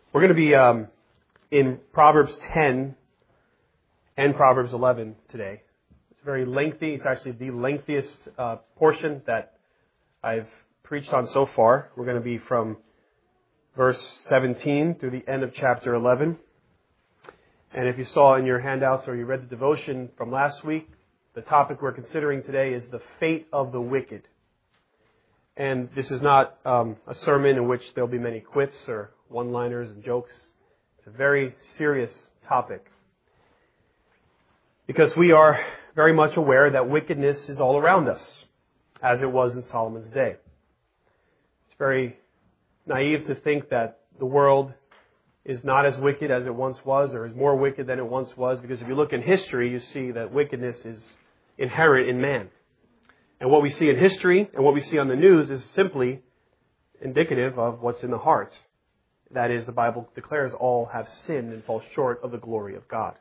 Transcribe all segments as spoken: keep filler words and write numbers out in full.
We're going to be um, in Proverbs ten and Proverbs eleven today. It's very lengthy. It's actually the lengthiest uh, portion that I've preached on so far. We're going to be from verse seventeen through the end of chapter eleven. And if you saw in your handouts or you read the devotion from last week, the topic we're considering today is the fate of the wicked. And this is not um, a sermon in which there'll be many quips or one-liners and jokes. It's a very serious topic. Because we are very much aware that wickedness is all around us, as it was in Solomon's day. It's very naive to think that the world is not as wicked as it once was, or is more wicked than it once was, because if you look in history, you see that wickedness is inherent in man. And what we see in history and what we see on the news is simply indicative of what's in the heart. That is, the Bible declares all have sinned and fall short of the glory of God.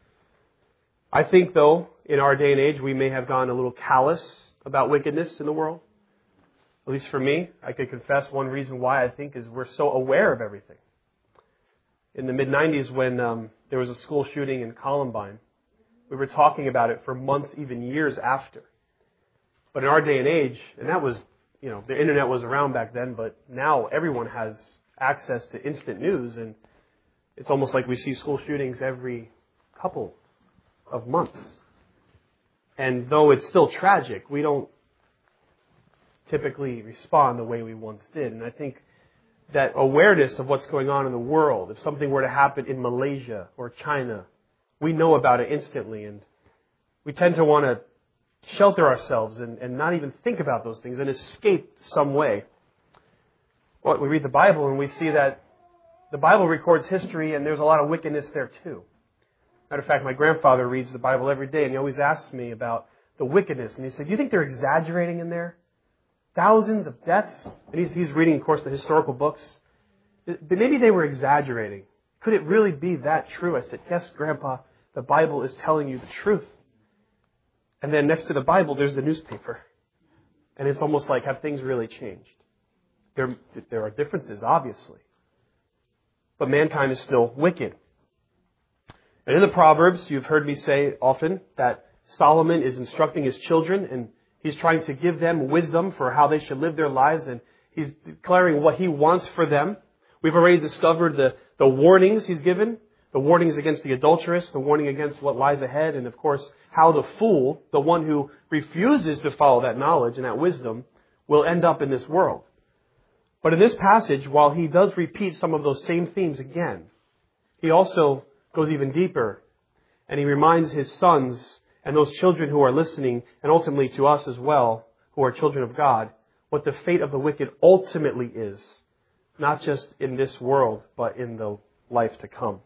I think, though, in our day and age, we may have gone a little callous about wickedness in the world. At least for me, I could confess one reason why I think is we're so aware of everything. In the mid nineties, when um, there was a school shooting in Columbine, we were talking about it for months, even years after. But in our day and age, and that was, you know, the internet was around back then, but now everyone has access to instant news, and it's almost like we see school shootings every couple of months. And though it's still tragic, we don't typically respond the way we once did. And I think that awareness of what's going on in the world, if something were to happen in Malaysia or China, we know about it instantly, and we tend to want to shelter ourselves and, and not even think about those things and escape some way. Well, we read the Bible and we see that the Bible records history, and there's a lot of wickedness there too. Matter of fact, my grandfather reads the Bible every day, and he always asks me about the wickedness. And he said, do you think they're exaggerating in there? Thousands of deaths? And he's, he's reading, of course, the historical books. But maybe they were exaggerating. Could it really be that true? I said, yes, Grandpa, the Bible is telling you the truth. And then next to the Bible, there's the newspaper. And it's almost like, have things really changed? There, there are differences, obviously. But mankind is still wicked. And in the Proverbs, you've heard me say often that Solomon is instructing his children, and he's trying to give them wisdom for how they should live their lives, and he's declaring what he wants for them. We've already discovered the, the warnings he's given, the warnings against the adulteress, the warning against what lies ahead, and of course, how the fool, the one who refuses to follow that knowledge and that wisdom, will end up in this world. But in this passage, while he does repeat some of those same themes again, he also goes even deeper, and he reminds his sons and those children who are listening, and ultimately to us as well, who are children of God, what the fate of the wicked ultimately is, not just in this world, but in the life to come.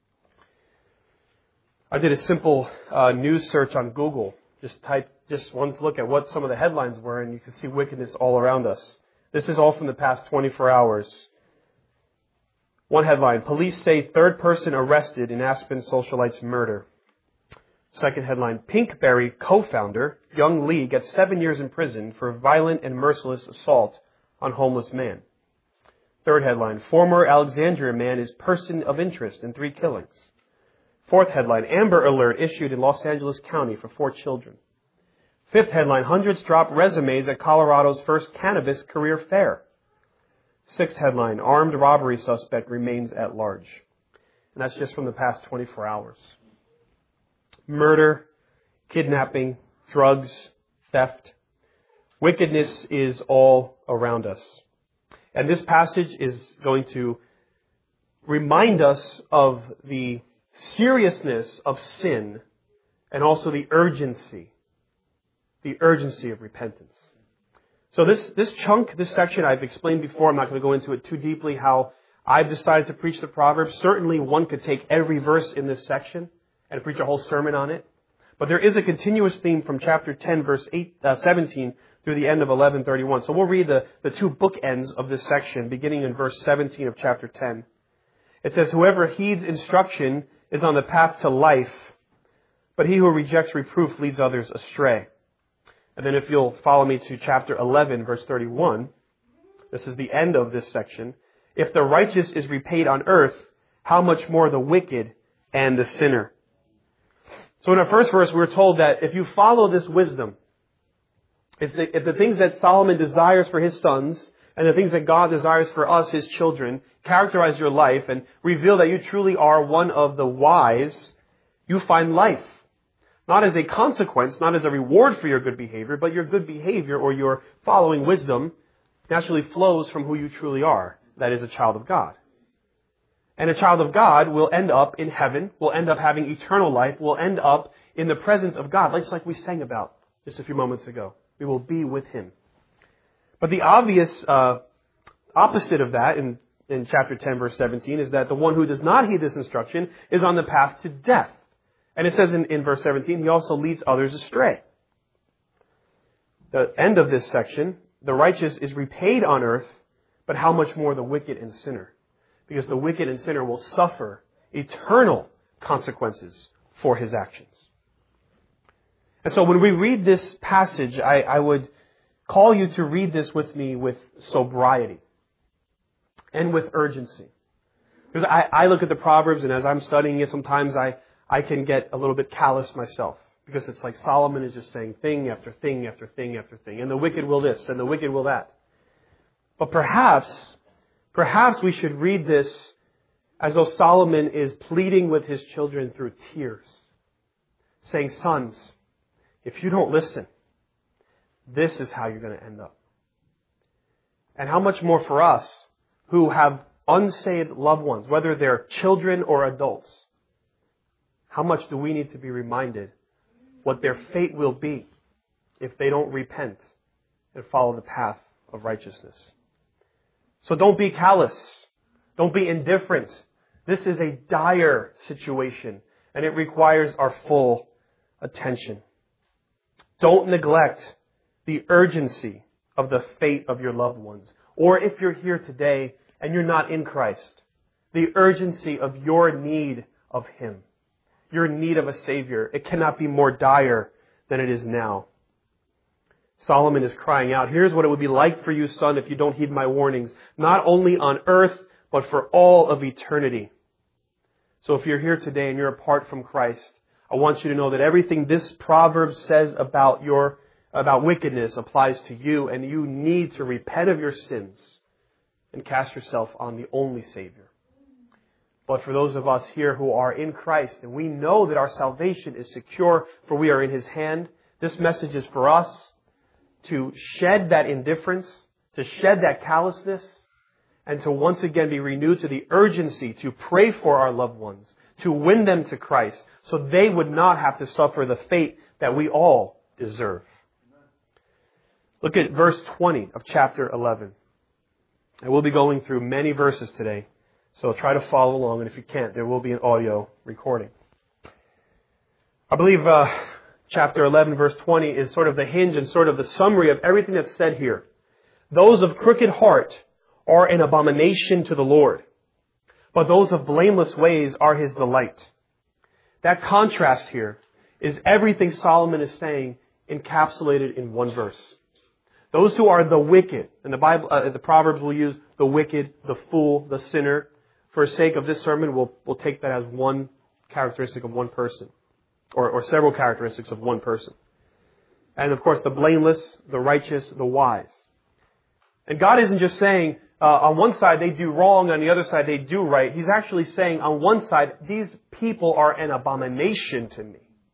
I did a simple uh, news search on Google. Just type, just one look at what some of the headlines were, and you can see wickedness all around us. This is all from the past twenty-four hours. One headline, police say third person arrested in Aspen socialite's murder. Second headline, Pinkberry co-founder Young Lee gets seven years in prison for violent and merciless assault on homeless man. Third headline, former Alexandria man is person of interest in three killings. Fourth headline, Amber Alert issued in Los Angeles County for four children. Fifth headline, hundreds drop resumes at Colorado's first cannabis career fair. Sixth headline, armed robbery suspect remains at large. And that's just from the past twenty-four hours. Murder, kidnapping, drugs, theft. Wickedness is all around us. And this passage is going to remind us of the seriousness of sin and also the urgency, the urgency of repentance. So this, this chunk, this section I've explained before, I'm not going to go into it too deeply how I've decided to preach the Proverbs. Certainly one could take every verse in this section and preach a whole sermon on it. But there is a continuous theme from chapter ten, verse eight, uh, seventeen through the end of eleven thirty-one. So we'll read the, the two bookends of this section, beginning in verse seventeen of chapter ten. It says, whoever heeds instruction is on the path to life, but he who rejects reproof leads others astray. And then if you'll follow me to chapter eleven, verse thirty-one, this is the end of this section. If the righteous is repaid on earth, how much more the wicked and the sinner? So in our first verse, we're told that if you follow this wisdom, if the, if the things that Solomon desires for his sons and the things that God desires for us, his children, characterize your life and reveal that you truly are one of the wise, you find life. Not as a consequence, not as a reward for your good behavior, but your good behavior or your following wisdom naturally flows from who you truly are. That is a child of God. And a child of God will end up in heaven, will end up having eternal life, will end up in the presence of God, just like we sang about just a few moments ago. We will be with Him. But the obvious uh, opposite of that in, in chapter ten, verse seventeen, is that the one who does not heed this instruction is on the path to death. And it says in, in verse seventeen, he also leads others astray. The end of this section, the righteous is repaid on earth, but how much more the wicked and sinner? Because the wicked and sinner will suffer eternal consequences for his actions. And so when we read this passage, I, I would call you to read this with me with sobriety and with urgency. Because I, I look at the Proverbs, and as I'm studying it, sometimes I, I can get a little bit callous myself. Because it's like Solomon is just saying thing after thing after thing after thing. And the wicked will this, and the wicked will that. But perhaps, perhaps we should read this as though Solomon is pleading with his children through tears. Saying, sons, if you don't listen, this is how you're going to end up. And how much more for us who have unsaved loved ones, whether they're children or adults. How much do we need to be reminded what their fate will be if they don't repent and follow the path of righteousness? So don't be callous. Don't be indifferent. This is a dire situation, and it requires our full attention. Don't neglect the urgency of the fate of your loved ones. Or if you're here today and you're not in Christ, the urgency of your need of Him. Your need of a Savior. It cannot be more dire than it is now. Solomon is crying out, here's what it would be like for you, son, if you don't heed my warnings. Not only on earth, but for all of eternity. So if you're here today and you're apart from Christ, I want you to know that everything this proverb says about your about wickedness applies to you, and you need to repent of your sins and cast yourself on the only Savior. But for those of us here who are in Christ, and we know that our salvation is secure, for we are in His hand, this message is for us to shed that indifference, to shed that callousness, and to once again be renewed to the urgency to pray for our loved ones, to win them to Christ, so they would not have to suffer the fate that we all deserve. Look at verse twenty of chapter eleven. I will be going through many verses today, so try to follow along, and if you can't, there will be an audio recording. I believe uh, chapter eleven, verse twenty is sort of the hinge and sort of the summary of everything that's said here. Those of crooked heart are an abomination to the Lord, but those of blameless ways are His delight. That contrast here is everything Solomon is saying encapsulated in one verse. Those who are the wicked, and the Bible, uh, the Proverbs will use the wicked, the fool, the sinner. For the sake of this sermon, we'll, we'll take that as one characteristic of one person, or, or several characteristics of one person. And of course, the blameless, the righteous, the wise. And God isn't just saying, uh, on one side they do wrong, on the other side they do right. He's actually saying, on one side, these people are an abomination to me.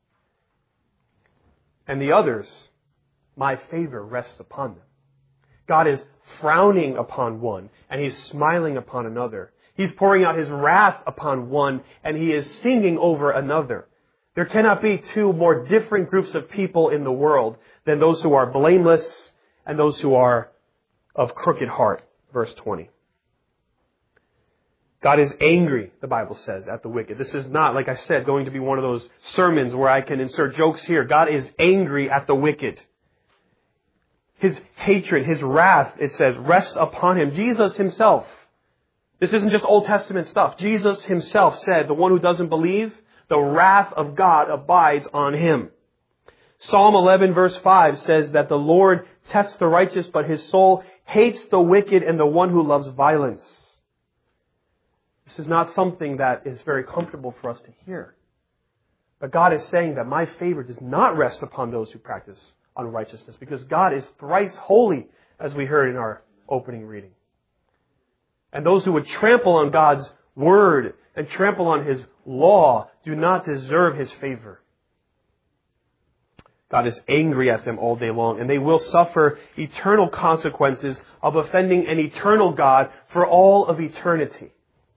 And the others, my favor rests upon them. God is frowning upon one, and He's smiling upon another. He's pouring out His wrath upon one, and He is singing over another. There cannot be two more different groups of people in the world than those who are blameless and those who are of crooked heart. Verse twenty. God is angry, the Bible says, at the wicked. This is not, like I said, going to be one of those sermons where I can insert jokes here. God is angry at the wicked. His hatred, His wrath, it says, rests upon Him. Jesus Himself. This isn't just Old Testament stuff. Jesus Himself said, the one who doesn't believe, the wrath of God abides on him. Psalm eleven verse five says that the Lord tests the righteous, but His soul hates the wicked and the one who loves violence. This is not something that is very comfortable for us to hear. But God is saying that my favor does not rest upon those who practice unrighteousness, because God is thrice holy, as we heard in our opening reading. And those who would trample on God's word and trample on His law do not deserve His favor. God is angry at them all day long, and they will suffer eternal consequences of offending an eternal God for all of eternity.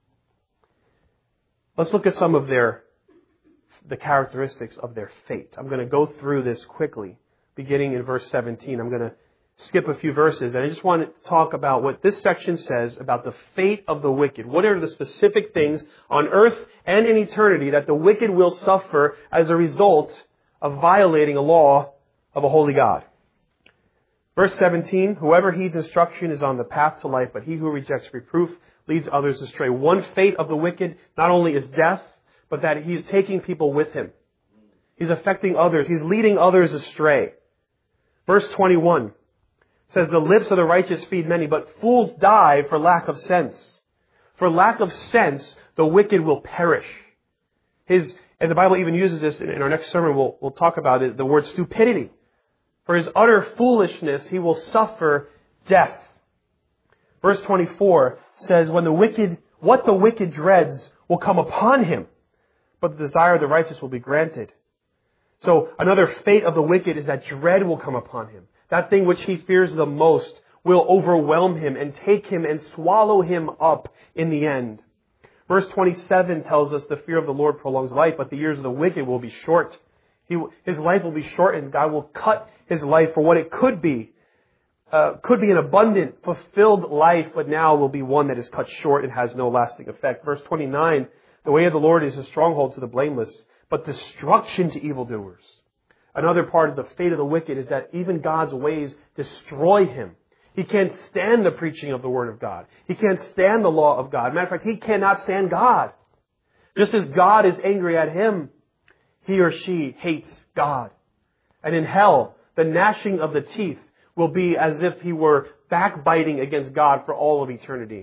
Let's look at some of their the characteristics of their fate. I'm going to go through this quickly, beginning in verse seventeen. I'm going to skip a few verses, and I just want to talk about what this section says about the fate of the wicked. What are the specific things on earth and in eternity that the wicked will suffer as a result of violating a law of a holy God? Verse seventeen, whoever heeds instruction is on the path to life, but he who rejects reproof leads others astray. One fate of the wicked not only is death, but that he's taking people with him. He's affecting others. He's leading others astray. Verse twenty-one says, the lips of the righteous feed many, but fools die for lack of sense. For lack of sense, the wicked will perish. His, and the Bible even uses this in our next sermon. We'll, we'll talk about it, the word stupidity. For his utter foolishness, he will suffer death. Verse twenty-four says, when the wicked, what the wicked dreads will come upon him, but the desire of the righteous will be granted. So another fate of the wicked is that dread will come upon him. That thing which he fears the most will overwhelm him and take him and swallow him up in the end. Verse twenty-seven tells us the fear of the Lord prolongs life, but the years of the wicked will be short. He, his life will be shortened. God will cut his life for what it could be. Uh, could be an abundant, fulfilled life, but now will be one that is cut short and has no lasting effect. Verse twenty-nine, the way of the Lord is a stronghold to the blameless, but destruction to evildoers. Another part of the fate of the wicked is that even God's ways destroy him. He can't stand the preaching of the Word of God. He can't stand the law of God. Matter of fact, he cannot stand God. Just as God is angry at him, he or she hates God. And in hell, the gnashing of the teeth will be as if he were backbiting against God for all of eternity.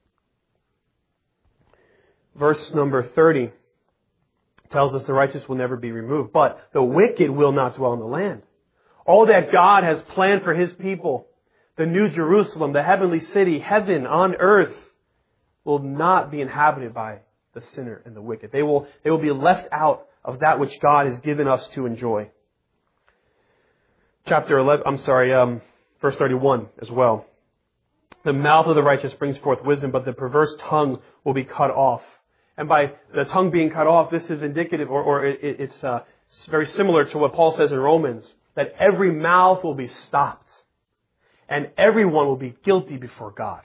Verse number thirty tells us the righteous will never be removed, but the wicked will not dwell in the land. All that God has planned for His people, the New Jerusalem, the heavenly city, heaven on earth, will not be inhabited by the sinner and the wicked. They will, they will be left out of that which God has given us to enjoy. Chapter eleven, I'm sorry, um, verse thirty-one as well. The mouth of the righteous brings forth wisdom, but the perverse tongue will be cut off. And by the tongue being cut off, this is indicative, or, or it, it's, uh, it's very similar to what Paul says in Romans, that every mouth will be stopped, and everyone will be guilty before God.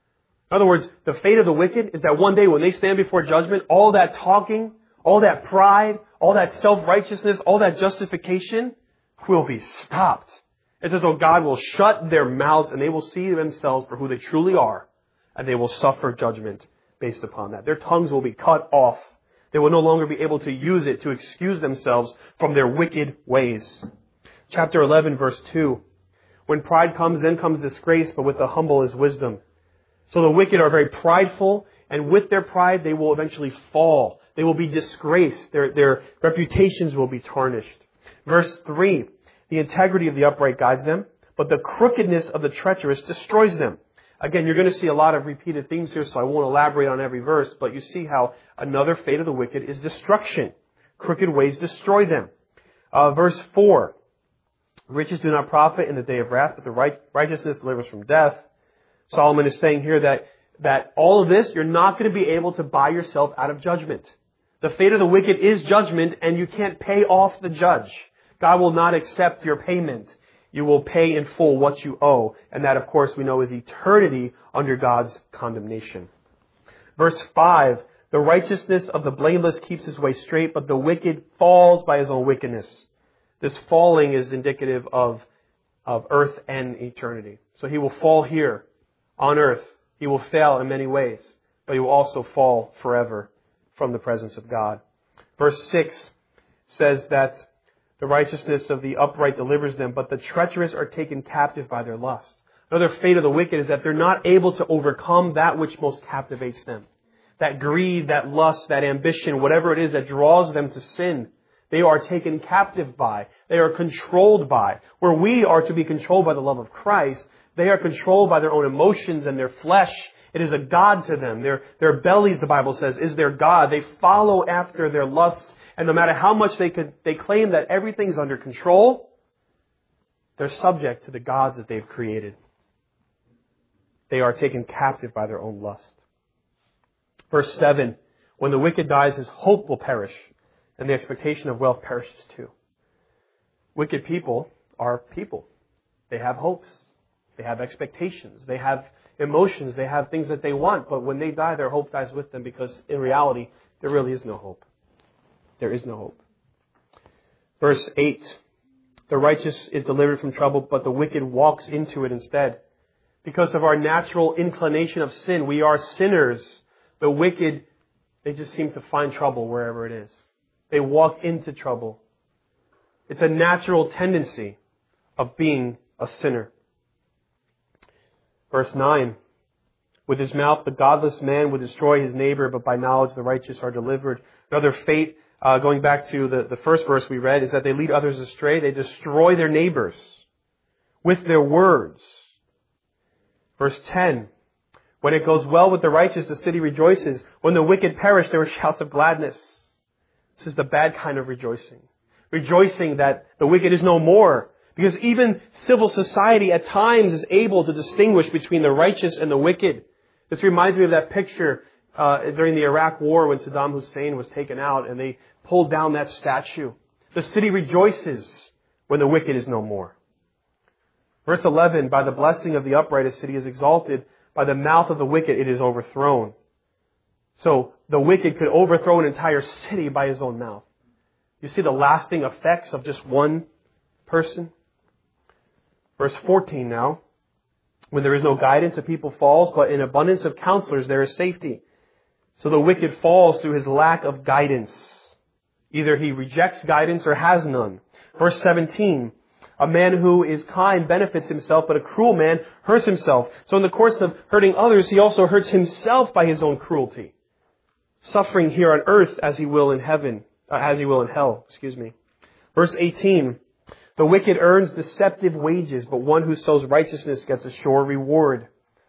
In other words, the fate of the wicked is that one day when they stand before judgment, all that talking, all that pride, all that self-righteousness, all that justification will be stopped. It's as though God will shut their mouths and they will see themselves for who they truly are, and they will suffer judgment based upon that. Their tongues will be cut off. They will no longer be able to use it to excuse themselves from their wicked ways. Chapter eleven, verse two. When pride comes, then comes disgrace, but with the humble is wisdom. So the wicked are very prideful, and with their pride, they will eventually fall. They will be disgraced. Their, their reputations will be tarnished. Verse three. The integrity of the upright guides them, but the crookedness of the treacherous destroys them. Again, you're going to see a lot of repeated themes here, so I won't elaborate on every verse, but you see how another fate of the wicked is destruction. Crooked ways destroy them. Uh, verse four. Riches do not profit in the day of wrath, but the right, righteousness delivers from death. Solomon is saying here that, that all of this, you're not going to be able to buy yourself out of judgment. The fate of the wicked is judgment, and you can't pay off the judge. God will not accept your payment. You will pay in full what you owe. And that, of course, we know is eternity under God's condemnation. Verse five, the righteousness of the blameless keeps his way straight, but the wicked falls by his own wickedness. This falling is indicative of, of earth and eternity. So he will fall here on earth. He will fail in many ways, but he will also fall forever from the presence of God. Verse six says that the righteousness of the upright delivers them, but the treacherous are taken captive by their lust. Another fate of the wicked is that they're not able to overcome that which most captivates them. that greed, that lust, that ambition, whatever it is that draws them to sin, they are taken captive by. They are controlled by. Where we are to be controlled by the love of Christ, they are controlled by their own emotions and their flesh. It is a god to them. Their, their bellies, the Bible says, is their god. They follow after their lust. And no matter how much they could, they claim that everything's under control, they're subject to the gods that they've created. They are taken captive by their own lust. Verse seven, when the wicked dies, his hope will perish, and the expectation of wealth perishes too. Wicked people are people. They have hopes. They have expectations. They have emotions. They have things that they want. But when they die, their hope dies with them because in reality, there really is no hope. There is no hope. Verse eight, the righteous is delivered from trouble, but the wicked walks into it instead. Because of our natural inclination of sin, we are sinners. The wicked, they just seem to find trouble wherever it is. They walk into trouble. It's a natural tendency of being a sinner. Verse nine, with his mouth the godless man would destroy his neighbor, but by knowledge the righteous are delivered. Another fate, uh, going back to the, the first verse we read, is that they lead others astray. They destroy their neighbors with their words. Verse ten, when it goes well with the righteous, the city rejoices. When the wicked perish, there are shouts of gladness. This is the bad kind of rejoicing. Rejoicing that the wicked is no more. Because even civil society at times is able to distinguish between the righteous and the wicked. This reminds me of that picture uh, during the Iraq War when Saddam Hussein was taken out and they pulled down that statue. The city rejoices when the wicked is no more. Verse eleven, by the blessing of the upright a city is exalted. By the mouth of the wicked it is overthrown. So the wicked could overthrow an entire city by his own mouth. You see the lasting effects of just one person? Verse fourteen now. When there is no guidance, a people falls, but in abundance of counselors there is safety. So the wicked falls through his lack of guidance. Either he rejects guidance or has none. Verse seventeen. A man who is kind benefits himself, but a cruel man hurts himself. So in the course of hurting others, he also hurts himself by his own cruelty. Suffering here on earth as he will in heaven, uh, as he will in hell, excuse me. Verse eighteen. The wicked earns deceptive wages, but one who sows righteousness gets a sure reward.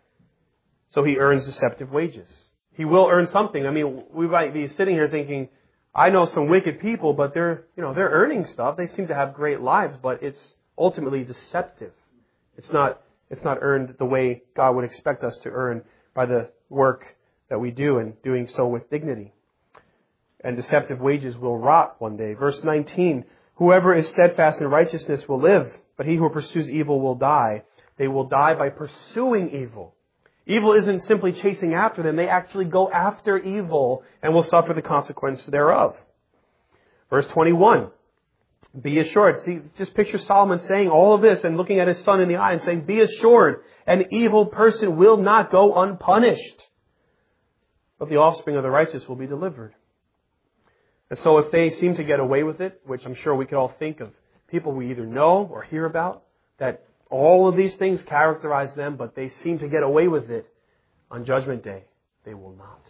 So he earns deceptive wages. He will earn something. I mean, we might be sitting here thinking, I know some wicked people, but they're, you know, they're earning stuff. They seem to have great lives, but it's ultimately deceptive. It's not, it's not earned the way God would expect us to earn by the work that we do and doing so with dignity. And deceptive wages will rot one day. Verse nineteen, whoever is steadfast in righteousness will live, but he who pursues evil will die. They will die by pursuing evil. Evil isn't simply chasing after them. They actually go after evil and will suffer the consequence thereof. Verse twenty-one, be assured. See, just picture Solomon saying all of this and looking at his son in the eye and saying, be assured, an evil person will not go unpunished, but the offspring of the righteous will be delivered. And so if they seem to get away with it, which I'm sure we could all think of people we either know or hear about, that all of these things characterize them, but they seem to get away with it, on Judgment Day, they will not.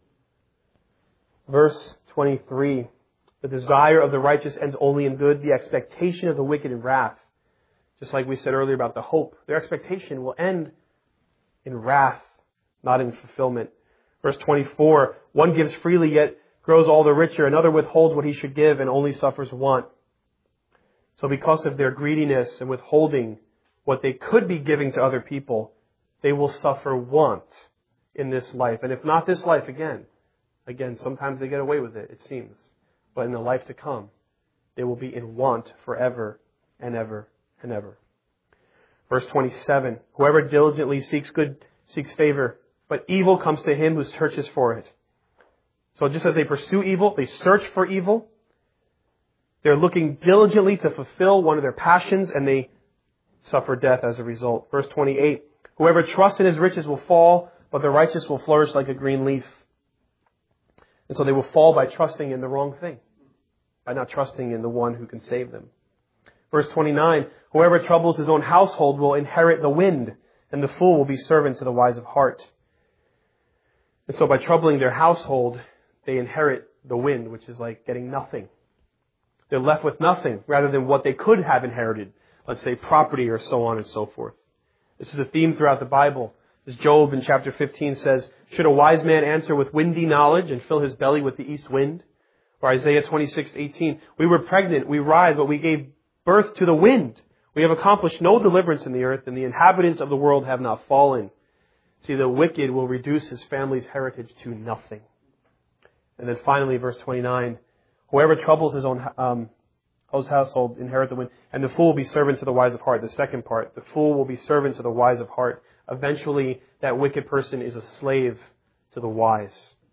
Verse twenty-three, the desire of the righteous ends only in good, the expectation of the wicked in wrath. Just like we said earlier about the hope, their expectation will end in wrath, not in fulfillment. Verse twenty-four, one gives freely yet grows all the richer, another withholds what he should give and only suffers want. So because of their greediness and withholding what they could be giving to other people, they will suffer want in this life. And if not this life, again, again, sometimes they get away with it, it seems. But in the life to come, they will be in want forever and ever and ever. Verse twenty-seven, whoever diligently seeks good seeks favor, but evil comes to him who searches for it. So just as they pursue evil, they search for evil. They're looking diligently to fulfill one of their passions, and they suffer death as a result. Verse twenty-eight, whoever trusts in his riches will fall, but the righteous will flourish like a green leaf. And so they will fall by trusting in the wrong thing, by not trusting in the one who can save them. Verse twenty-nine, whoever troubles his own household will inherit the wind, and the fool will be servant to the wise of heart. And so by troubling their household, they inherit the wind, which is like getting nothing. They're left with nothing rather than what they could have inherited. Let's say property or so on and so forth. This is a theme throughout the Bible. As Job in chapter fifteen says, should a wise man answer with windy knowledge and fill his belly with the east wind? Or Isaiah twenty-six eighteen, we were pregnant, we writhed, but we gave birth to the wind. We have accomplished no deliverance in the earth, and the inhabitants of the world have not fallen. See, the wicked will reduce his family's heritage to nothing. And then finally, verse twenty-nine, whoever troubles his own um, his household inherit the wind, and the fool will be servant to the wise of heart. The second part, the fool will be servant to the wise of heart. Eventually, that wicked person is a slave to the wise.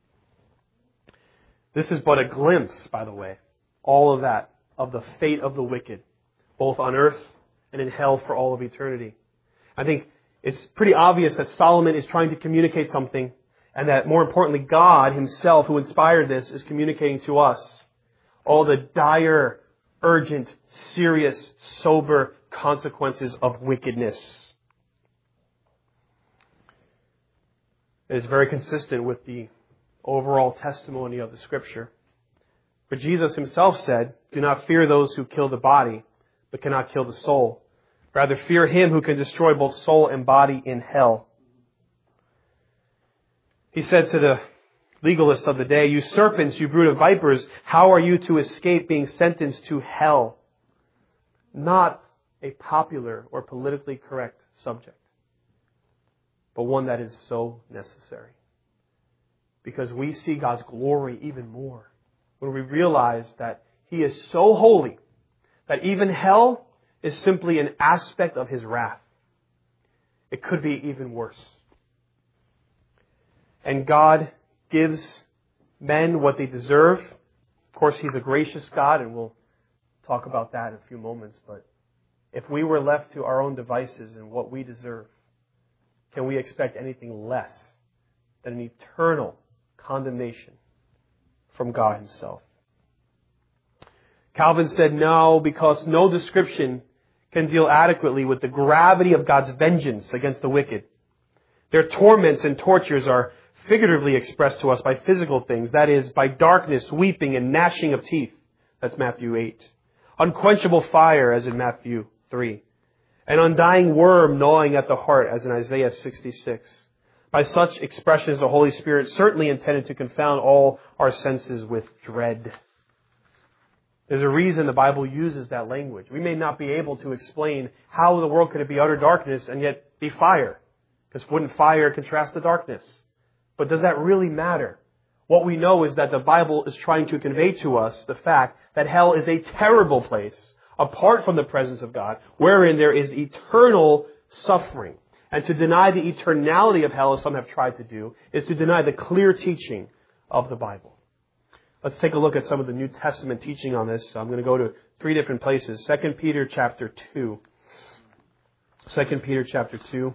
This is but a glimpse, by the way, all of that, of the fate of the wicked, both on earth and in hell for all of eternity. I think it's pretty obvious that Solomon is trying to communicate something, and that more importantly, God himself, who inspired this, is communicating to us all the dire, urgent, serious, sober consequences of wickedness. It is very consistent with the overall testimony of the Scripture. For Jesus himself said, do not fear those who kill the body, but cannot kill the soul. Rather fear him who can destroy both soul and body in hell. He said to the legalists of the day, you serpents, you brood of vipers, how are you to escape being sentenced to hell? Not a popular or politically correct subject, but one that is so necessary. Because we see God's glory even more when we realize that He is so holy that even hell is simply an aspect of His wrath. It could be even worse. And God gives men what they deserve. Of course, He's a gracious God, and we'll talk about that in a few moments. But if we were left to our own devices and what we deserve, can we expect anything less than an eternal condemnation from God Himself? Calvin said no, because no description can deal adequately with the gravity of God's vengeance against the wicked. Their torments and tortures are figuratively expressed to us by physical things, that is, by darkness, weeping, and gnashing of teeth. That's Matthew eight. Unquenchable fire, as in Matthew three. An undying worm gnawing at the heart, as in Isaiah sixty-six. By such expressions, the Holy Spirit certainly intended to confound all our senses with dread. There's a reason the Bible uses that language. We may not be able to explain how in the world could it be utter darkness and yet be fire. Because wouldn't fire contrast the darkness? But does that really matter? What we know is that the Bible is trying to convey to us the fact that hell is a terrible place, apart from the presence of God, wherein there is eternal suffering. And to deny the eternality of hell, as some have tried to do, is to deny the clear teaching of the Bible. Let's take a look at some of the New Testament teaching on this. I'm going to go to three different places. Second Peter chapter two. Second Peter chapter two.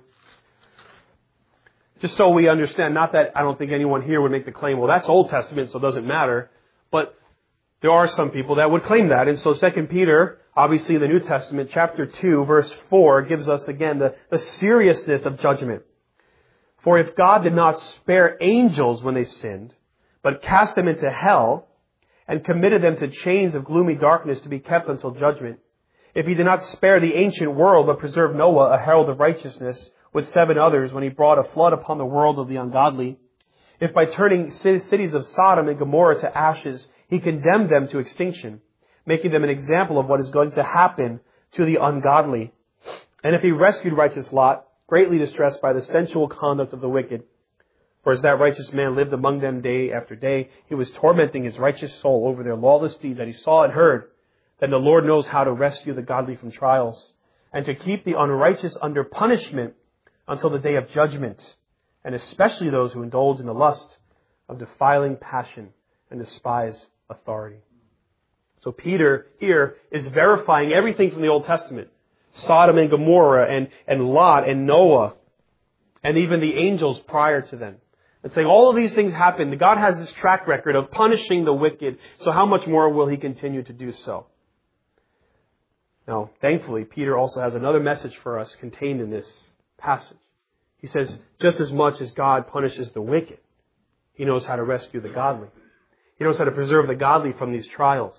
Just so we understand, not that I don't think anyone here would make the claim, well, that's Old Testament, so it doesn't matter. But there are some people that would claim that. And so Second Peter, obviously the New Testament, chapter two, verse four, gives us again the, the seriousness of judgment. For if God did not spare angels when they sinned, but cast them into hell, and committed them to chains of gloomy darkness to be kept until judgment, if He did not spare the ancient world, but preserved Noah, a herald of righteousness, with seven others, when He brought a flood upon the world of the ungodly, if by turning cities of Sodom and Gomorrah to ashes, He condemned them to extinction, making them an example of what is going to happen to the ungodly, and if He rescued righteous Lot, greatly distressed by the sensual conduct of the wicked, for as that righteous man lived among them day after day, he was tormenting his righteous soul over their lawless deeds that he saw and heard, then the Lord knows how to rescue the godly from trials, and to keep the unrighteous under punishment until the day of judgment, and especially those who indulge in the lust of defiling passion and despise authority. So Peter here is verifying everything from the Old Testament. Sodom and Gomorrah and, and Lot and Noah and even the angels prior to them. And saying all of these things happened. God has this track record of punishing the wicked. So how much more will He continue to do so? Now, thankfully, Peter also has another message for us contained in this passage. He says, just as much as God punishes the wicked, He knows how to rescue the godly. He knows how to preserve the godly from these trials.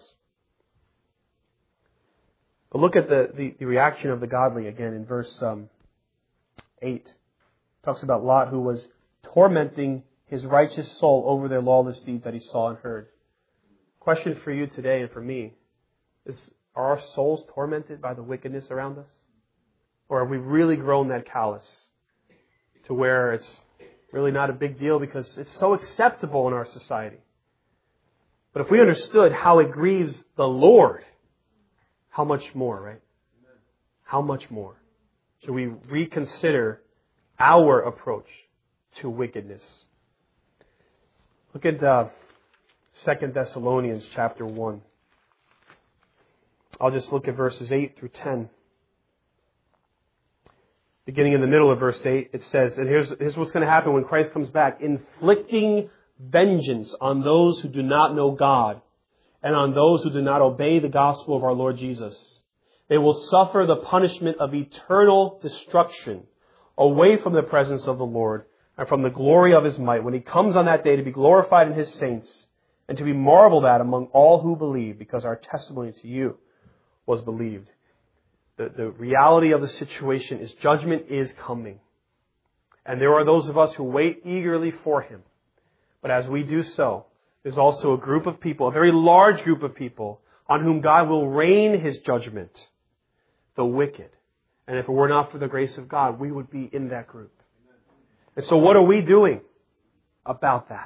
But look at the, the, the reaction of the godly again in verse um, eight. It talks about Lot, who was tormenting his righteous soul over their lawless deed that he saw and heard. Question for you today and for me is, are our souls tormented by the wickedness around us? Or have we really grown that callous to where it's really not a big deal because it's so acceptable in our society? But if we understood how it grieves the Lord, how much more, right? How much more should we reconsider our approach to wickedness? Look at uh, Second Thessalonians chapter one. I'll just look at verses eight through ten. Beginning in the middle of verse eight, it says, and here's, here's what's going to happen when Christ comes back. Inflicting vengeance on those who do not know God and on those who do not obey the gospel of our Lord Jesus. They will suffer the punishment of eternal destruction away from the presence of the Lord and from the glory of His might when He comes on that day to be glorified in His saints and to be marveled at among all who believe, because our testimony to you was believed. The, the reality of the situation is judgment is coming. And there are those of us who wait eagerly for Him. But as we do so, there's also a group of people, a very large group of people, on whom God will rain His judgment, the wicked. And if it were not for the grace of God, we would be in that group. And so what are we doing about that?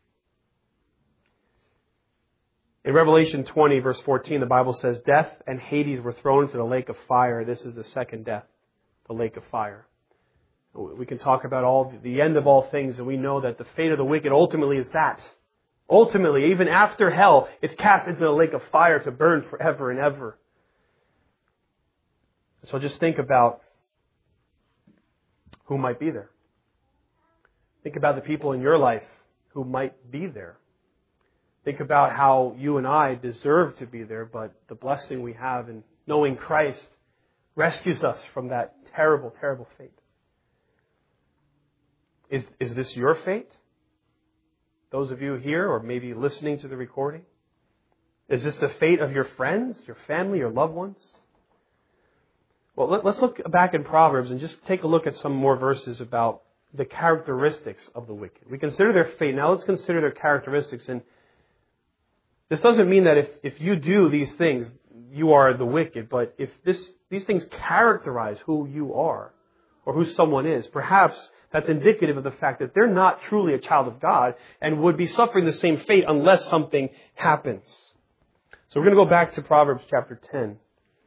In Revelation twenty, verse fourteen, the Bible says, death and Hades were thrown into the lake of fire. This is the second death, the lake of fire. We can talk about all the end of all things, and we know that the fate of the wicked ultimately is that. Ultimately, even after hell, it's cast into the lake of fire to burn forever and ever. So just think about who might be there. Think about the people in your life who might be there. Think about how you and I deserve to be there, but the blessing we have in knowing Christ rescues us from that terrible, terrible fate. Is, is this your fate? Those of you here or maybe listening to the recording? Is this the fate of your friends, your family, your loved ones? Well, let, let's look back in Proverbs and just take a look at some more verses about the characteristics of the wicked. We consider their fate. Now let's consider their characteristics. And this doesn't mean that if, if you do these things, you are the wicked. But if this these things characterize who you are or who someone is, perhaps that's indicative of the fact that they're not truly a child of God and would be suffering the same fate unless something happens. So we're going to go back to Proverbs chapter ten.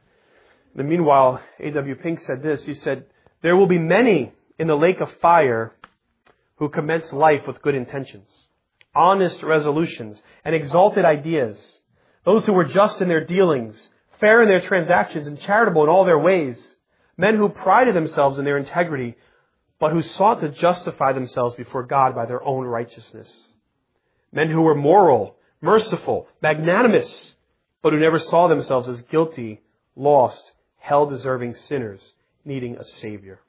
And meanwhile, A W Pink said this. He said, there will be many in the lake of fire who commence life with good intentions, honest resolutions, and exalted ideas. Those who were just in their dealings, fair in their transactions, and charitable in all their ways. Men who prided themselves in their integrity, but who sought to justify themselves before God by their own righteousness. Men who were moral, merciful, magnanimous, but who never saw themselves as guilty, lost, hell-deserving sinners needing a Savior.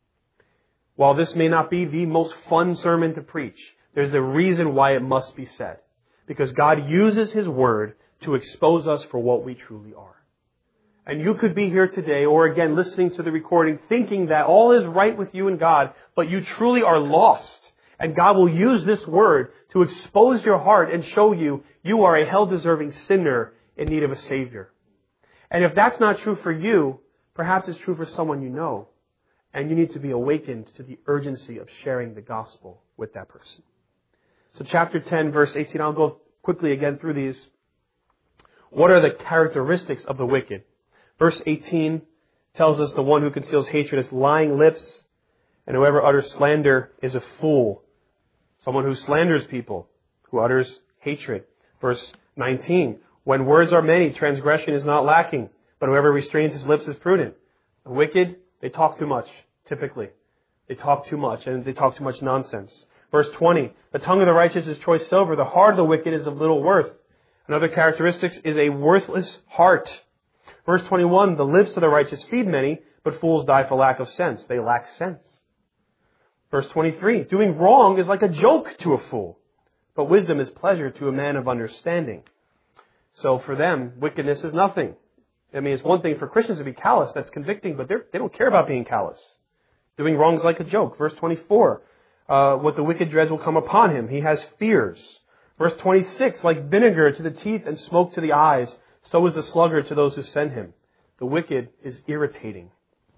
While this may not be the most fun sermon to preach, there's a reason why it must be said. Because God uses His Word to expose us for what we truly are. And you could be here today, or again listening to the recording, thinking that all is right with you and God, but you truly are lost. And God will use this Word to expose your heart and show you you are a hell-deserving sinner in need of a Savior. And if that's not true for you, perhaps it's true for someone you know. And you need to be awakened to the urgency of sharing the gospel with that person. So chapter ten, verse eighteen, I'll go quickly again through these. What are the characteristics of the wicked? Verse eighteen tells us the one who conceals hatred has lying lips, and whoever utters slander is a fool. Someone who slanders people, who utters hatred. Verse nineteen, when words are many, transgression is not lacking, but whoever restrains his lips is prudent. The wicked, they talk too much, typically. They talk too much, and they talk too much nonsense. Verse twenty, the tongue of the righteous is choice silver, the heart of the wicked is of little worth. Another characteristic is a worthless heart. Verse twenty-one, the lips of the righteous feed many, but fools die for lack of sense. They lack sense. Verse twenty-three, doing wrong is like a joke to a fool, but wisdom is pleasure to a man of understanding. So for them, wickedness is nothing. I mean, it's one thing for Christians to be callous. That's convicting, but they don't care about being callous. Doing wrong is like a joke. Verse twenty-four, uh, what the wicked dreads will come upon him. He has fears. Verse twenty-six, like vinegar to the teeth and smoke to the eyes, so is the sluggard to those who send him. The wicked is irritating.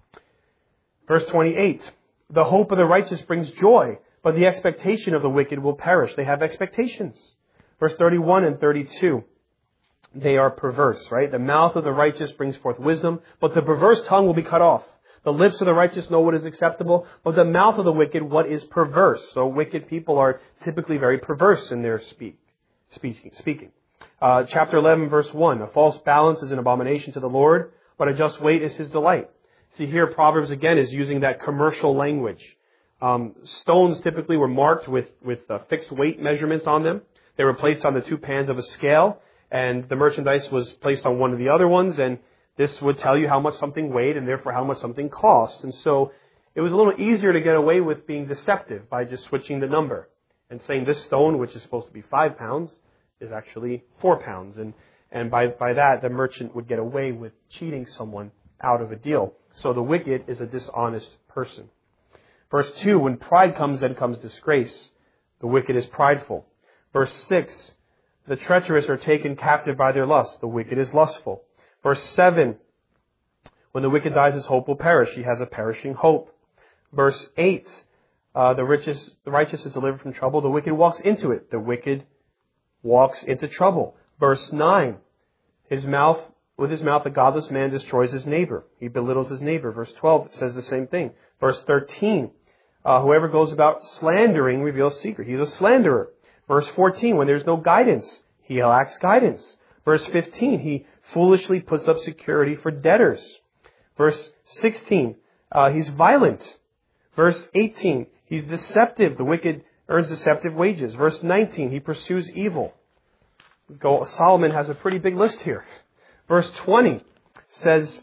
Verse twenty-eight, the hope of the righteous brings joy, but the expectation of the wicked will perish. They have expectations. Verse thirty-one and thirty-two, they are perverse, right? The mouth of the righteous brings forth wisdom, but the perverse tongue will be cut off. The lips of the righteous know what is acceptable, but the mouth of the wicked what is perverse. So wicked people are typically very perverse in their speak, speaking. speaking. Uh, chapter eleven, verse one, a false balance is an abomination to the Lord, but a just weight is his delight. See here, Proverbs again is using that commercial language. Um, stones typically were marked with, with uh, fixed weight measurements on them. They were placed on the two pans of a scale, and the merchandise was placed on one of the other ones, and this would tell you how much something weighed and therefore how much something cost. And so it was a little easier to get away with being deceptive by just switching the number and saying this stone, which is supposed to be five pounds, is actually four pounds. And, and by, by that, the merchant would get away with cheating someone out of a deal. So the wicked is a dishonest person. Verse two, when pride comes, then comes disgrace. The wicked is prideful. Verse six, the treacherous are taken captive by their lust. The wicked is lustful. Verse seven, when the wicked dies, his hope will perish. He has a perishing hope. Verse eight, uh, the, richest, the righteous is delivered from trouble. The wicked walks into it. The wicked walks into trouble. Verse nine, his mouth, with his mouth, the godless man destroys his neighbor. He belittles his neighbor. Verse twelve says the same thing. Verse thirteen, uh, whoever goes about slandering reveals secret. He's a slanderer. Verse fourteen, when there's no guidance, he lacks guidance. Verse fifteen, he foolishly puts up security for debtors. Verse sixteen, uh, he's violent. Verse eighteen, he's deceptive. The wicked earns deceptive wages. Verse nineteen, he pursues evil. Go, Solomon has a pretty big list here. Verse twenty says,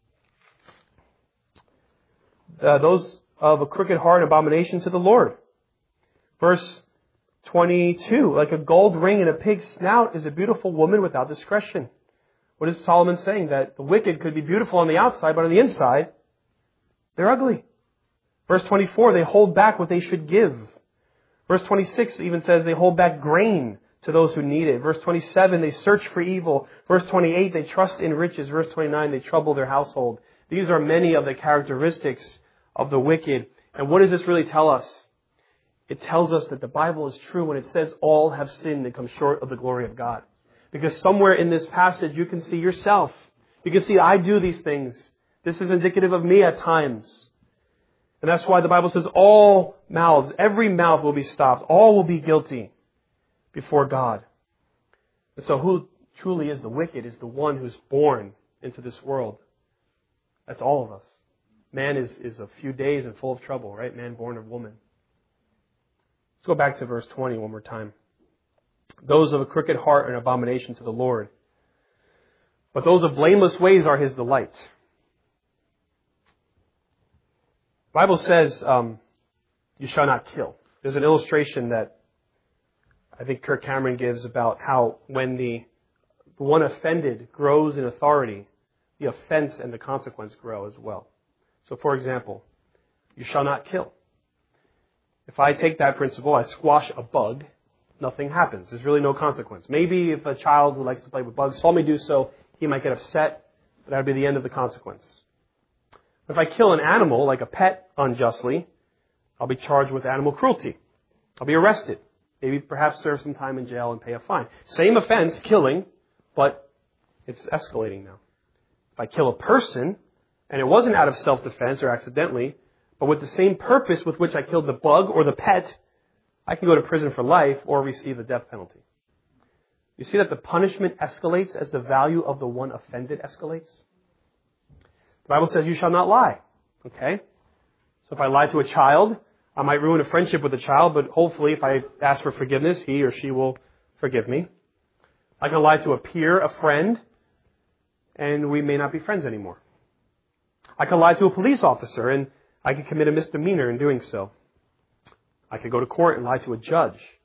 uh, those of a crooked heart, abomination to the Lord. Verse twenty-two, like a gold ring in a pig's snout is a beautiful woman without discretion. What is Solomon saying? That the wicked could be beautiful on the outside, but on the inside, they're ugly. Verse twenty-four, they hold back what they should give. Verse twenty-six even says they hold back grain to those who need it. Verse twenty-seven, they search for evil. Verse twenty-eight, they trust in riches. Verse twenty-nine, they trouble their household. These are many of the characteristics of the wicked. And what does this really tell us? It tells us that the Bible is true when it says all have sinned and come short of the glory of God. Because somewhere in this passage you can see yourself. You can see I do these things. This is indicative of me at times. And that's why the Bible says all mouths, every mouth will be stopped. All will be guilty before God. And so who truly is the wicked is the one who's born into this world. That's all of us. Man is, is a few days and full of trouble, right? Man born of woman. Let's go back to verse twenty one more time. Those of a crooked heart are an abomination to the Lord, but those of blameless ways are his delight. The Bible says, um, you shall not kill. There's an illustration that I think Kirk Cameron gives about how when the, the one offended grows in authority, the offense and the consequence grow as well. So for example, you shall not kill. If I take that principle, I squash a bug, nothing happens. There's really no consequence. Maybe if a child who likes to play with bugs saw me do so, he might get upset, but that would be the end of the consequence. If I kill an animal, like a pet, unjustly, I'll be charged with animal cruelty. I'll be arrested. Maybe perhaps serve some time in jail and pay a fine. Same offense, killing, but it's escalating now. If I kill a person, and it wasn't out of self-defense or accidentally, but with the same purpose with which I killed the bug or the pet, I can go to prison for life or receive the death penalty. You see that the punishment escalates as the value of the one offended escalates? The Bible says you shall not lie. Okay? So if I lie to a child, I might ruin a friendship with a child, but hopefully if I ask for forgiveness, he or she will forgive me. I can lie to a peer, a friend, and we may not be friends anymore. I can lie to a police officer, and I can commit a misdemeanor in doing so. I could go to court and lie to a judge,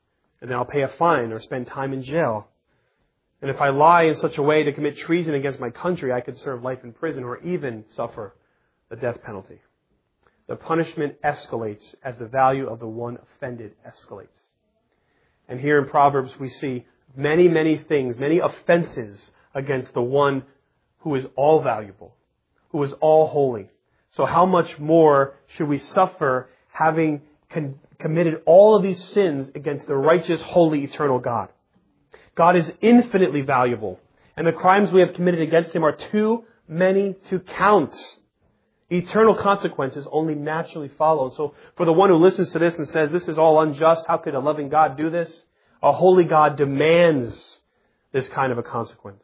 and then I'll pay a fine or spend time in jail. And if I lie in such a way to commit treason against my country, I could serve life in prison or even suffer the death penalty. The punishment escalates as the value of the one offended escalates. And here in Proverbs we see many, many things, many offenses against the one who is all valuable, who is all holy. So how much more should we suffer having con- committed all of these sins against the righteous, holy, eternal God? God is infinitely valuable, and the crimes we have committed against Him are too many to count. Eternal consequences only naturally follow. So for the one who listens to this and says, this is all unjust, how could a loving God do this? A holy God demands this kind of a consequence.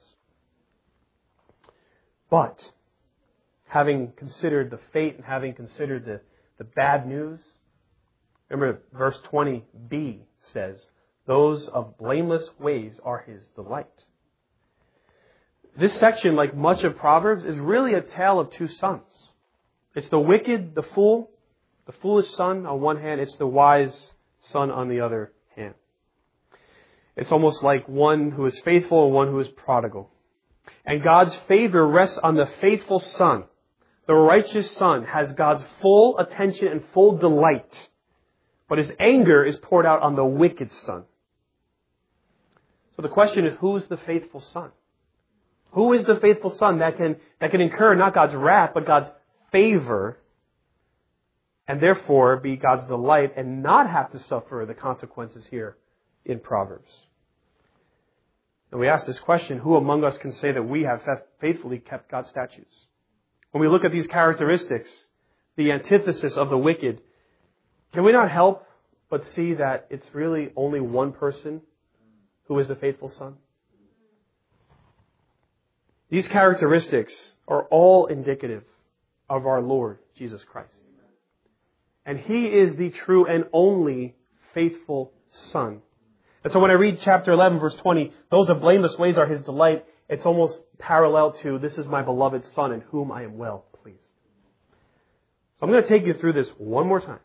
But, having considered the fate and having considered the, the bad news, remember verse twenty b says, those of blameless ways are His delight. This section, like much of Proverbs, is really a tale of two sons. It's the wicked, the fool, the foolish son on one hand. It's the wise son on the other hand. It's almost like one who is faithful and one who is prodigal. And God's favor rests on the faithful son. The righteous son has God's full attention and full delight. But His anger is poured out on the wicked son. So the question is, who's the faithful son? Who is the faithful son that can, that can incur not God's wrath, but God's favor, and therefore be God's delight and not have to suffer the consequences here in Proverbs? And we ask this question, who among us can say that we have faithfully kept God's statutes? When we look at these characteristics, the antithesis of the wicked, can we not help but see that it's really only one person who is the faithful son? These characteristics are all indicative of our Lord Jesus Christ. And He is the true and only faithful Son. And so when I read chapter eleven, verse twenty, those of blameless ways are His delight, it's almost parallel to, this is my beloved Son in whom I am well pleased. So I'm going to take you through this one more time.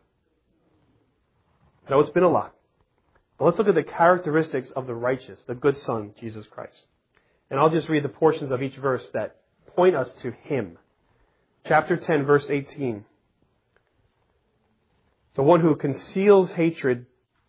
I know it's been a lot. But let's look at the characteristics of the righteous, the good Son, Jesus Christ. And I'll just read the portions of each verse that point us to Him. Chapter ten, verse eighteen. The one who conceals hatred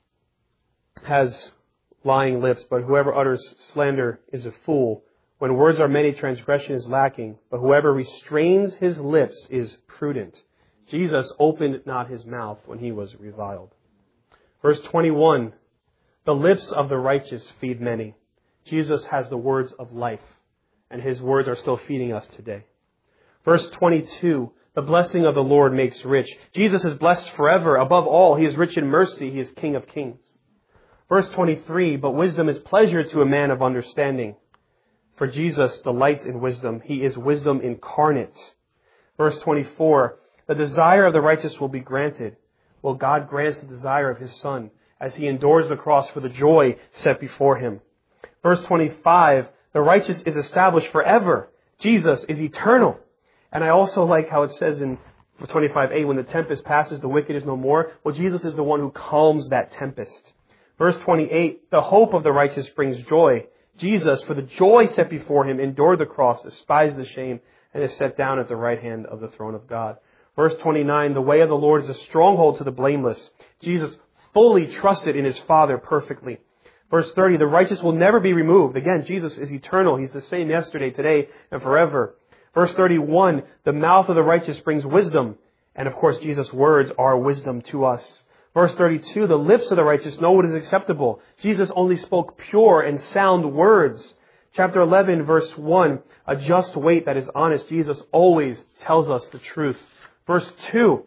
has lying lips, but whoever utters slander is a fool. When words are many, transgression is lacking, but whoever restrains his lips is prudent. Jesus opened not His mouth when He was reviled. Verse twenty-one. The lips of the righteous feed many. Jesus has the words of life, and His words are still feeding us today. Verse twenty-two, the blessing of the Lord makes rich. Jesus is blessed forever. Above all, He is rich in mercy. He is King of kings. Verse twenty-three, but wisdom is pleasure to a man of understanding. For Jesus delights in wisdom. He is wisdom incarnate. Verse twenty-four, the desire of the righteous will be granted. Well, God grants the desire of His Son as He endures the cross for the joy set before Him. Verse twenty-five, the righteous is established forever. Jesus is eternal. And I also like how it says in twenty-five a, when the tempest passes, the wicked is no more. Well, Jesus is the one who calms that tempest. Verse twenty-eight, the hope of the righteous brings joy. Jesus, for the joy set before Him, endured the cross, despised the shame, and is set down at the right hand of the throne of God. Verse twenty-nine, the way of the Lord is a stronghold to the blameless. Jesus fully trusted in His Father perfectly. Verse thirty, the righteous will never be removed. Again, Jesus is eternal. He's the same yesterday, today, and forever. Verse thirty-one, the mouth of the righteous brings wisdom. And of course, Jesus' words are wisdom to us. Verse thirty-two, the lips of the righteous know what is acceptable. Jesus only spoke pure and sound words. Chapter eleven, verse one, a just weight that is honest. Jesus always tells us the truth. Verse two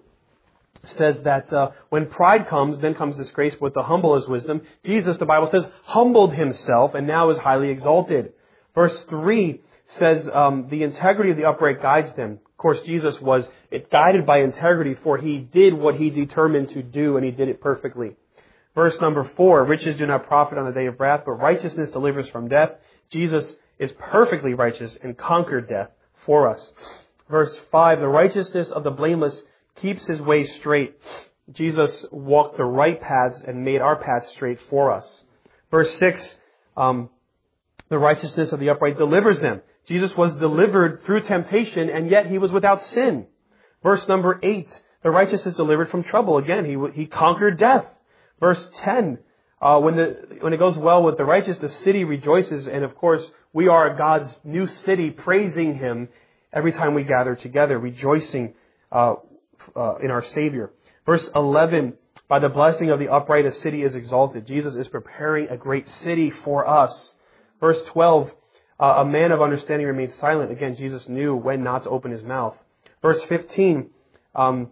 says that uh, when pride comes, then comes disgrace, but the humble is wisdom. Jesus, the Bible says, humbled Himself and now is highly exalted. Verse three says um, the integrity of the upright guides them. Of course, Jesus was it guided by integrity, for He did what He determined to do, and He did it perfectly. Verse number four, riches do not profit on the day of wrath, but righteousness delivers from death. Jesus is perfectly righteous and conquered death for us. Verse five, the righteousness of the blameless keeps His way straight. Jesus walked the right paths and made our paths straight for us. Verse six, um, the righteousness of the upright delivers them. Jesus was delivered through temptation, and yet he was without sin. Verse number eight, the righteous is delivered from trouble. Again, he he conquered death. Verse ten, uh, when the when it goes well with the righteous, the city rejoices, and of course, we are God's new city, praising Him every time we gather together, rejoicing uh, uh, in our Savior. Verse eleven, by the blessing of the upright, a city is exalted. Jesus is preparing a great city for us. Verse twelve, uh, a man of understanding remains silent. Again, Jesus knew when not to open his mouth. Verse fifteen, um,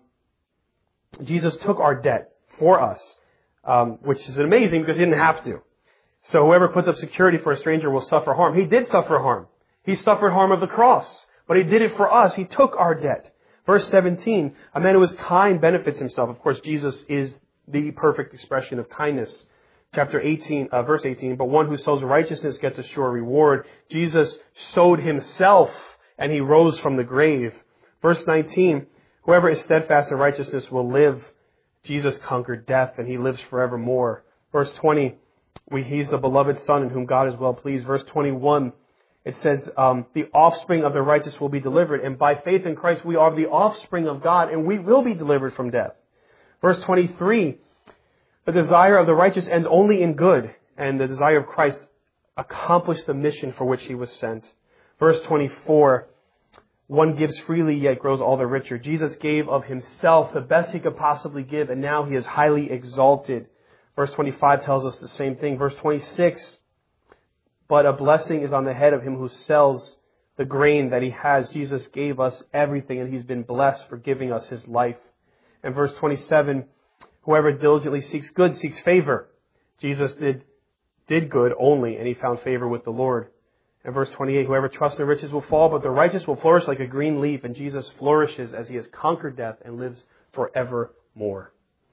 Jesus took our debt for us, um, which is amazing because he didn't have to. So whoever puts up security for a stranger will suffer harm. He did suffer harm. He suffered harm of the cross, but he did it for us. He took our debt. Verse seventeen, a man who is kind benefits himself. Of course, Jesus is the perfect expression of kindness. Chapter eighteen, uh, verse eighteen, but one who sows righteousness gets a sure reward. Jesus sowed himself and he rose from the grave. Verse nineteen, whoever is steadfast in righteousness will live. Jesus conquered death and he lives forevermore. Verse twenty, we, he's the beloved Son in whom God is well pleased. Verse twenty-one, it says, um, the offspring of the righteous will be delivered. And by faith in Christ, we are the offspring of God and we will be delivered from death. Verse twenty-three, the desire of the righteous ends only in good, and the desire of Christ accomplished the mission for which he was sent. Verse twenty-four, one gives freely yet grows all the richer. Jesus gave of himself the best he could possibly give, and now he is highly exalted. Verse twenty-five tells us the same thing. Verse twenty-six, but a blessing is on the head of him who sells the grain that he has. Jesus gave us everything, and he's been blessed for giving us his life. And verse twenty-seven, whoever diligently seeks good seeks favor. Jesus did, did good only, and he found favor with the Lord. And verse twenty-eight, whoever trusts in riches will fall, but the righteous will flourish like a green leaf. And Jesus flourishes as he has conquered death and lives forevermore.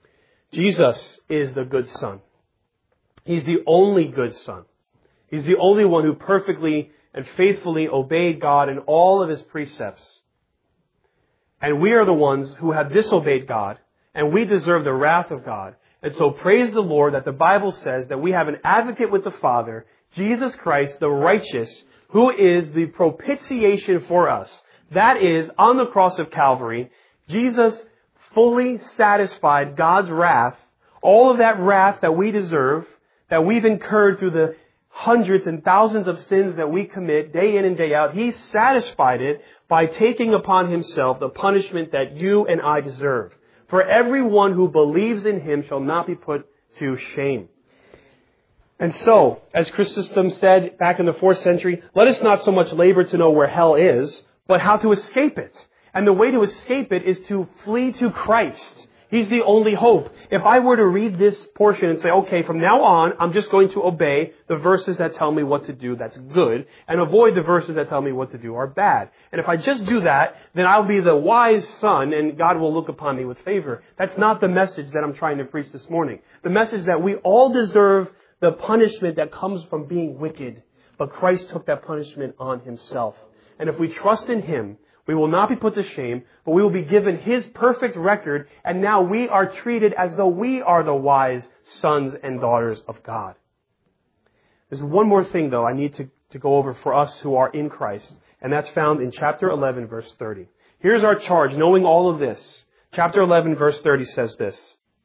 Jesus is the good Son. He's the only good Son. He's the only one who perfectly and faithfully obeyed God in all of his precepts. And we are the ones who have disobeyed God, and we deserve the wrath of God. And so praise the Lord that the Bible says that we have an advocate with the Father, Jesus Christ, the righteous, who is the propitiation for us. That is, on the cross of Calvary, Jesus fully satisfied God's wrath, all of that wrath that we deserve, that we've incurred through the hundreds and thousands of sins that we commit day in and day out. He satisfied it by taking upon himself the punishment that you and I deserve. For everyone who believes in him shall not be put to shame. And so, as Chrysostom said back in the fourth century, let us not so much labor to know where hell is, but how to escape it. And the way to escape it is to flee to Christ. He's the only hope. If I were to read this portion and say, okay, from now on, I'm just going to obey the verses that tell me what to do that's good, and avoid the verses that tell me what to do are bad. And if I just do that, then I'll be the wise son, and God will look upon me with favor. That's not the message that I'm trying to preach this morning. The message that we all deserve the punishment that comes from being wicked, but Christ took that punishment on himself. And if we trust in him, we will not be put to shame, but we will be given his perfect record, and now we are treated as though we are the wise sons and daughters of God. There's one more thing, though, I need to, to go over for us who are in Christ, and that's found in chapter eleven, verse thirty. Here's our charge, knowing all of this. Chapter eleven, verse thirty says this,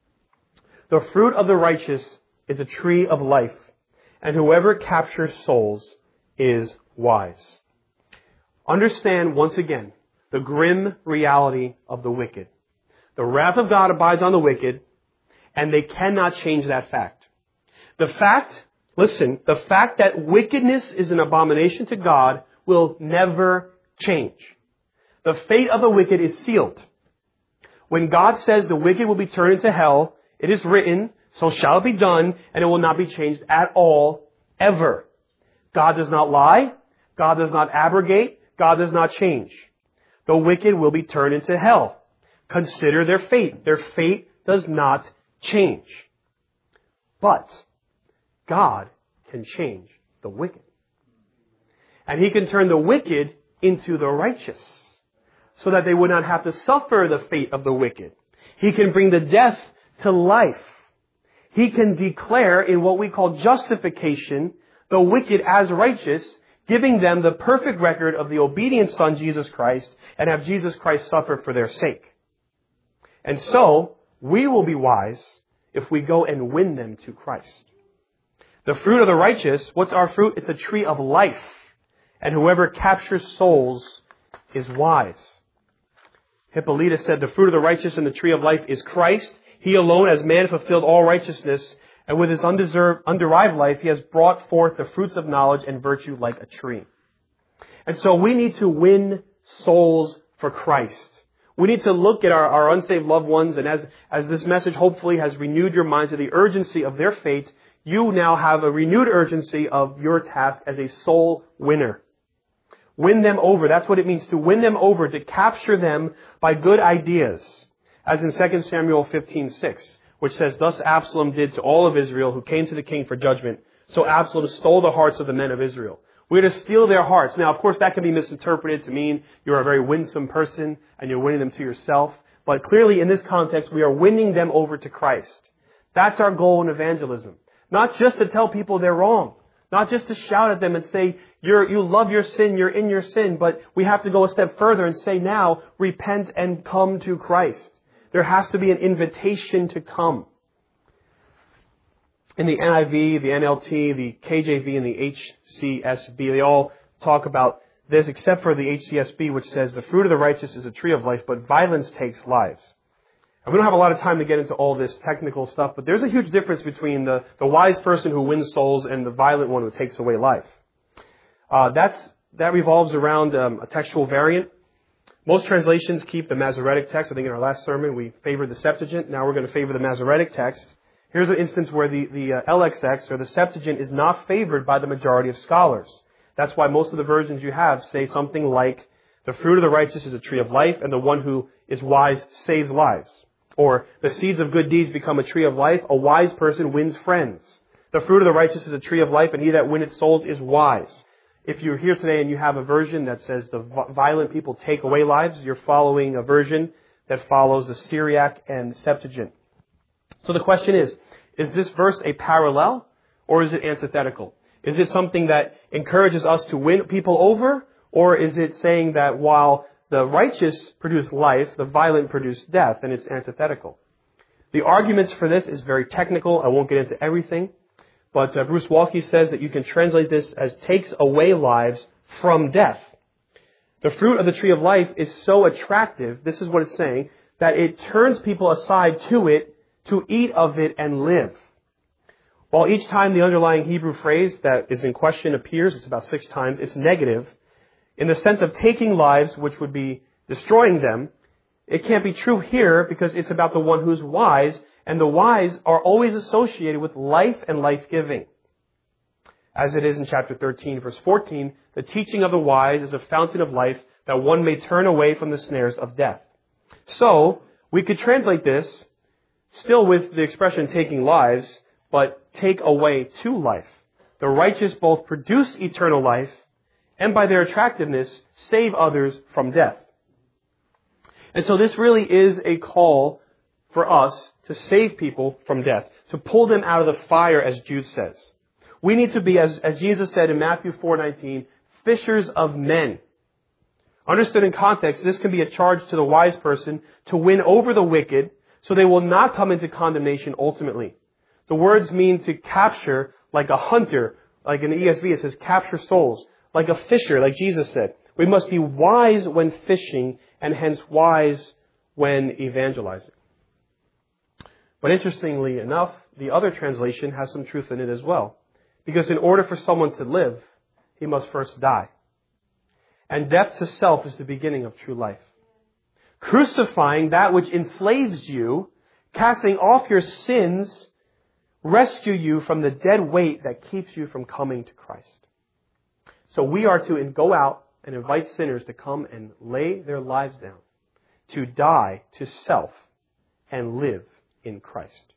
the fruit of the righteous is a tree of life, and whoever captures souls is wise. Understand once again the grim reality of the wicked. The wrath of God abides on the wicked, and they cannot change that fact. The fact, listen, the fact that wickedness is an abomination to God will never change. The fate of the wicked is sealed. When God says the wicked will be turned into hell, it is written, so shall it be done, and it will not be changed at all, ever. God does not lie. God does not abrogate. God does not change. The wicked will be turned into hell. Consider their fate. Their fate does not change. But God can change the wicked. And he can turn the wicked into the righteous, so that they would not have to suffer the fate of the wicked. He can bring the death to life. He can declare in what we call justification the wicked as righteous, giving them the perfect record of the obedient Son, Jesus Christ, and have Jesus Christ suffer for their sake. And so, we will be wise if we go and win them to Christ. The fruit of the righteous, what's our fruit? It's a tree of life. And whoever captures souls is wise. Hippolytus said, the fruit of the righteous and the tree of life is Christ. He alone as man fulfilled all righteousness, and with his undeserved, underived life, he has brought forth the fruits of knowledge and virtue like a tree. And so we need to win souls for Christ. We need to look at our, our unsaved loved ones, and as, as this message hopefully has renewed your mind to the urgency of their fate, you now have a renewed urgency of your task as a soul winner. Win them over. That's what it means to win them over, to capture them by good ideas. As in Second Samuel fifteen six, which says, thus Absalom did to all of Israel who came to the king for judgment. So Absalom stole the hearts of the men of Israel. We're to steal their hearts. Now, of course, that can be misinterpreted to mean you're a very winsome person and you're winning them to yourself. But clearly, in this context, we are winning them over to Christ. That's our goal in evangelism. Not just to tell people they're wrong. Not just to shout at them and say, you're, you love your sin, you're in your sin. But we have to go a step further and say now, repent and come to Christ. There has to be an invitation to come. In the N I V, the N L T, the K J V, and the H C S B, they all talk about this, except for the H C S B, which says, the fruit of the righteous is a tree of life, but violence takes lives. And we don't have a lot of time to get into all this technical stuff, but there's a huge difference between the, the wise person who wins souls and the violent one who takes away life. Uh, that's, that revolves around um, a textual variant. Most translations keep the Masoretic text. I think in our last sermon we favored the Septuagint. Now we're going to favor the Masoretic text. Here's an instance where the, the uh, L X X, or the Septuagint, is not favored by the majority of scholars. That's why most of the versions you have say something like, the fruit of the righteous is a tree of life, and the one who is wise saves lives. Or, the seeds of good deeds become a tree of life, a wise person wins friends. The fruit of the righteous is a tree of life, and he that winneth souls is wise. If you're here today and you have a version that says the violent people take away lives, you're following a version that follows the Syriac and Septuagint. So the question is, is this verse a parallel or is it antithetical? Is it something that encourages us to win people over, or is it saying that while the righteous produce life, the violent produce death, and it's antithetical? The arguments for this is very technical. I won't get into everything. But uh, Bruce Waltke says that you can translate this as takes away lives from death. The fruit of the tree of life is so attractive, this is what it's saying, that it turns people aside to it, to eat of it and live. While each time the underlying Hebrew phrase that is in question appears, it's about six times, it's negative. In the sense of taking lives, which would be destroying them, it can't be true here because it's about the one who's wise, and the wise are always associated with life and life-giving. As it is in chapter thirteen, verse fourteen, the teaching of the wise is a fountain of life that one may turn away from the snares of death. So, we could translate this still with the expression taking lives, but take away to life. The righteous both produce eternal life and by their attractiveness save others from death. And so this really is a call for us to save people from death, to pull them out of the fire, as Jude says. We need to be, as, as Jesus said in Matthew four nineteen, fishers of men. Understood in context, this can be a charge to the wise person to win over the wicked so they will not come into condemnation ultimately. The words mean to capture like a hunter, like in the E S V it says capture souls, like a fisher, like Jesus said. We must be wise when fishing and hence wise when evangelizing. But interestingly enough, the other translation has some truth in it as well. Because in order for someone to live, he must first die. And death to self is the beginning of true life. Crucifying that which enslaves you, casting off your sins, rescue you from the dead weight that keeps you from coming to Christ. So we are to go out and invite sinners to come and lay their lives down, to die to self and live in Christ.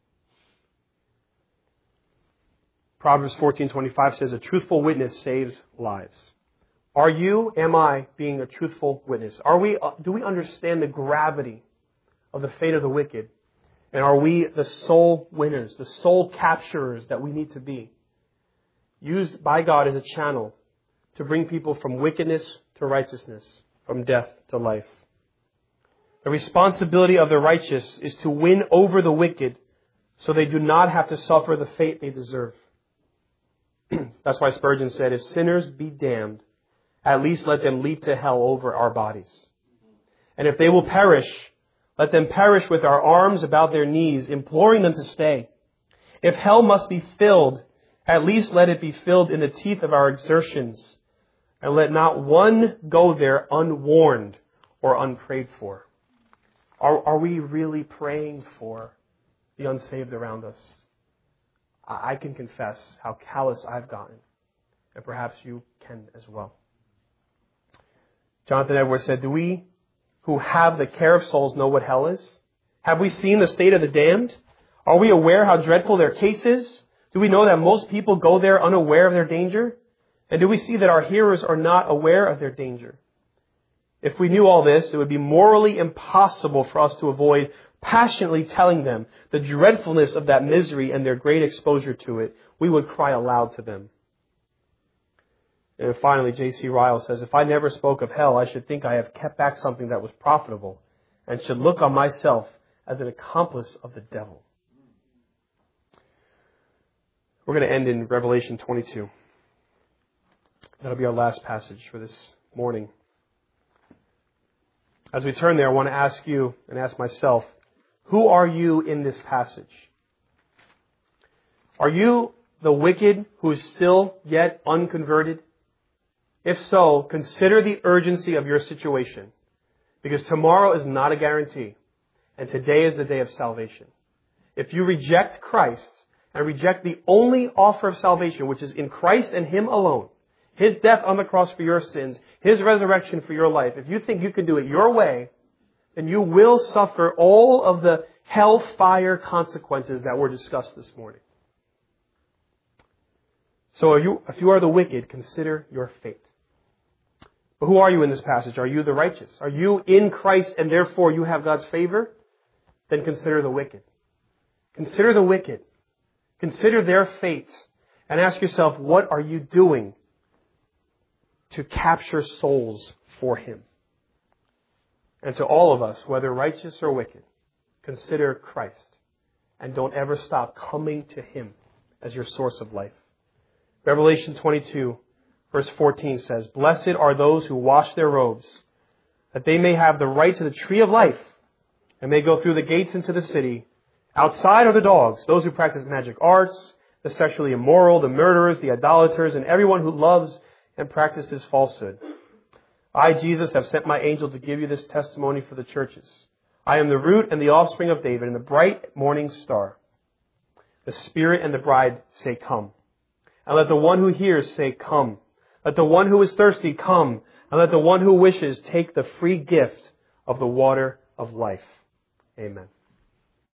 Proverbs fourteen twenty-five says, a truthful witness saves lives. Are you, am I, being a truthful witness? Are we, do we understand the gravity of the fate of the wicked? And are we the soul winners, the soul capturers that we need to be? Used by God as a channel to bring people from wickedness to righteousness, from death to life. The responsibility of the righteous is to win over the wicked so they do not have to suffer the fate they deserve. That's why Spurgeon said, if sinners be damned, at least let them leap to hell over our bodies. And if they will perish, let them perish with our arms about their knees, imploring them to stay. If hell must be filled, at least let it be filled in the teeth of our exertions, and let not one go there unwarned or unprayed for. Are, are we really praying for the unsaved around us? I, I can confess how callous I've gotten, and perhaps you can as well. Jonathan Edwards said, do we who have the care of souls know what hell is? Have we seen the state of the damned? Are we aware how dreadful their case is? Do we know that most people go there unaware of their danger? And do we see that our hearers are not aware of their danger? If we knew all this, it would be morally impossible for us to avoid passionately telling them the dreadfulness of that misery and their great exposure to it. We would cry aloud to them. And finally, J C Ryle says, if I never spoke of hell, I should think I have kept back something that was profitable and should look on myself as an accomplice of the devil. We're going to end in Revelation twenty-two. That'll be our last passage for this morning. As we turn there, I want to ask you and ask myself, who are you in this passage? Are you the wicked who is still yet unconverted? If so, consider the urgency of your situation, because tomorrow is not a guarantee, and today is the day of salvation. If you reject Christ and reject the only offer of salvation, which is in Christ and Him alone, His death on the cross for your sins, His resurrection for your life, if you think you can do it your way, then you will suffer all of the hellfire consequences that were discussed this morning. So if you, if you are the wicked, consider your fate. But who are you in this passage? Are you the righteous? Are you in Christ and therefore you have God's favor? Then consider the wicked. Consider the wicked. Consider their fate and ask yourself, what are you doing to capture souls for Him? And to all of us, whether righteous or wicked, consider Christ and don't ever stop coming to Him as your source of life. Revelation twenty-two, verse fourteen says, blessed are those who wash their robes, that they may have the right to the tree of life and may go through the gates into the city. Outside are the dogs, those who practice magic arts, the sexually immoral, the murderers, the idolaters, and everyone who loves and practices falsehood. I, Jesus, have sent my angel to give you this testimony for the churches. I am the root and the offspring of David and the bright morning star. The Spirit and the bride say, come. And let the one who hears say, come. Let the one who is thirsty come. And let the one who wishes take the free gift of the water of life. Amen.